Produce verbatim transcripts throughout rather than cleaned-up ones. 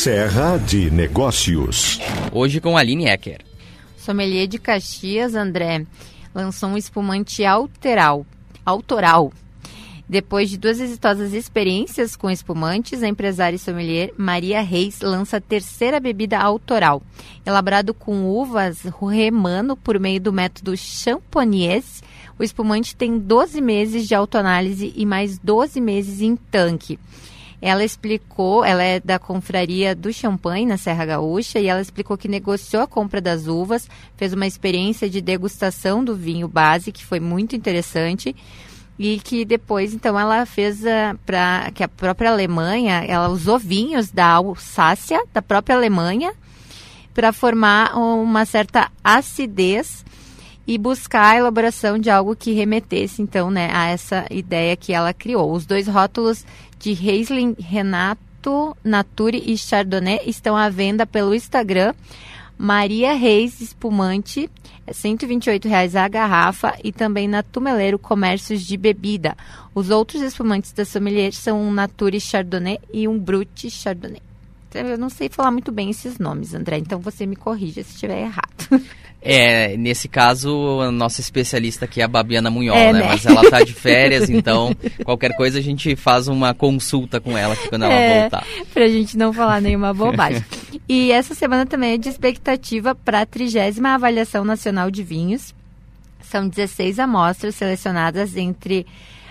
Serra de Negócios. Hoje com a Aline Ecker. Sommelier de Caxias, André, lançou um espumante alteral, autoral. Depois de duas exitosas experiências com espumantes, a empresária e sommelier Maria Reis lança a terceira bebida autoral. Elaborado com uvas Remano por meio do método Champagnes, o espumante tem doze meses de autoanálise e mais doze meses em tanque. Ela explicou, ela é da confraria do Champanhe, na Serra Gaúcha, e ela explicou que negociou a compra das uvas, fez uma experiência de degustação do vinho base, que foi muito interessante, e que depois, então, ela fez para que a própria Alemanha, ela usou vinhos da Alsácia, da própria Alemanha, para formar uma certa acidez e buscar a elaboração de algo que remetesse, então, né, a essa ideia que ela criou. Os dois rótulos de Riesling Renato, Nature e Chardonnay estão à venda pelo Instagram. Maria Reis Espumante, cento e vinte e oito reais a garrafa, e também na Tumeleiro Comércios de Bebida. Os outros espumantes da sommelier são um Nature Chardonnay e um Brut Chardonnay. Eu não sei falar muito bem esses nomes, André, então você me corrija se estiver errado. É, nesse caso, a nossa especialista aqui é a Babiana Munhol, é, né? né? Mas ela tá de férias, então qualquer coisa a gente faz uma consulta com ela aqui quando ela é, voltar. Pra gente não falar nenhuma bobagem. E essa semana também é de expectativa para a trigésima Avaliação Nacional de Vinhos. São dezesseis amostras selecionadas entre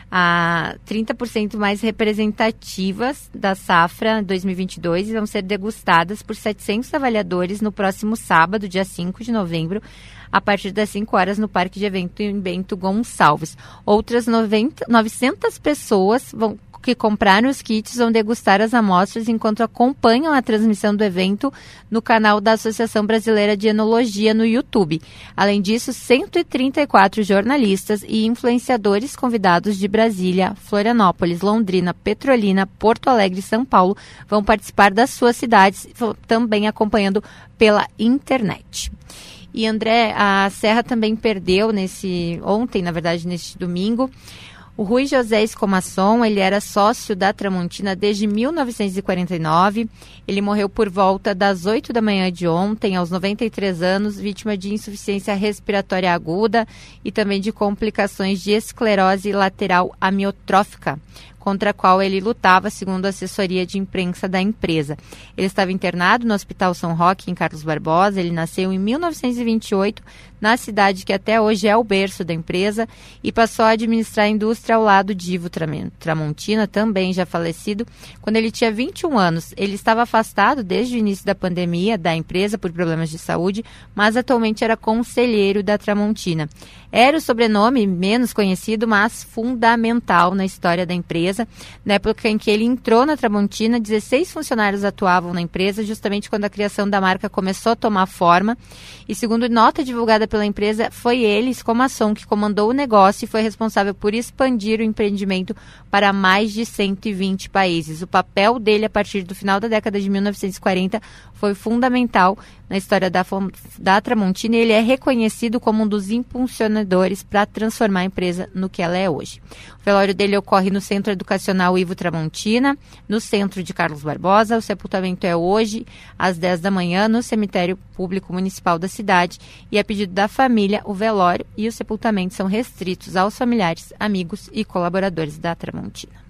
a trinta por cento mais representativas da safra dois mil e vinte e dois e vão ser degustadas por setecentos avaliadores no próximo sábado, dia cinco de novembro, a partir das cinco horas no Parque de Evento em Bento Gonçalves. Outras noventa, novecentas pessoas vão que compraram os kits vão degustar as amostras enquanto acompanham a transmissão do evento no canal da Associação Brasileira de Enologia no YouTube. Além disso, cento e trinta e quatro jornalistas e influenciadores convidados de Brasília, Florianópolis, Londrina, Petrolina, Porto Alegre e São Paulo vão participar das suas cidades, também acompanhando pela internet. E André, a Serra também perdeu nesse ontem, na verdade, neste domingo, o Rui José Escomasson. Ele era sócio da Tramontina desde mil novecentos e quarenta e nove. Ele morreu por volta das oito da manhã de ontem, aos noventa e três anos, vítima de insuficiência respiratória aguda e também de complicações de esclerose lateral amiotrófica, contra a qual ele lutava, segundo a assessoria de imprensa da empresa. Ele estava internado no Hospital São Roque, em Carlos Barbosa. Ele nasceu em mil novecentos e vinte e oito, na cidade que até hoje é o berço da empresa, e passou a administrar a indústria ao lado de Ivo Tramontina, também já falecido, quando ele tinha vinte e um anos. Ele estava afastado desde o início da pandemia da empresa por problemas de saúde, mas atualmente era conselheiro da Tramontina. Era o sobrenome menos conhecido, mas fundamental na história da empresa. Na época em que ele entrou na Tramontina, dezesseis funcionários atuavam na empresa, justamente quando a criação da marca começou a tomar forma. E segundo nota divulgada pela empresa, foi ele, Escomasson, que comandou o negócio e foi responsável por expandir o empreendimento para mais de cento e vinte países. O papel dele a partir do final da década de mil novecentos e quarenta foi fundamental na história da, da Tramontina, e ele é reconhecido como um dos impulsionadores para transformar a empresa no que ela é hoje. O velório dele ocorre no Centro Educacional Ivo Tramontina, no centro de Carlos Barbosa. O sepultamento é hoje, às dez da manhã, no cemitério público municipal da cidade, e a pedido da família, o velório e o sepultamento são restritos aos familiares, amigos e colaboradores da Tramontina.